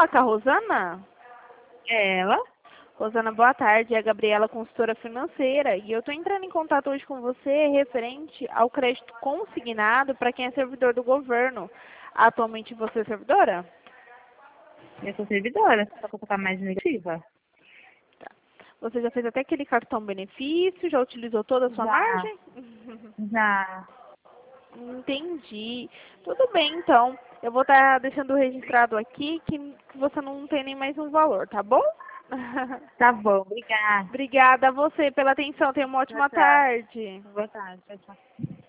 falar com a Rosana? Ela? Rosana, boa tarde. É a Gabriela, consultora financeira. E eu estou entrando em contato hoje com você referente ao crédito consignado para quem é servidor do governo. Atualmente você é servidora? Eu sou servidora, só que eu tô mais negativa. Tá. Você já fez até aquele cartão benefício? Já utilizou toda a sua Já, margem? já. Entendi. Tudo bem, então. Eu vou estar deixando registrado aqui que você não tem nem mais um valor, tá bom? Tá bom, obrigada. Obrigada a você pela atenção. Tenha uma Tchau, ótima tchau. tarde. Boa tarde, tchau, tchau.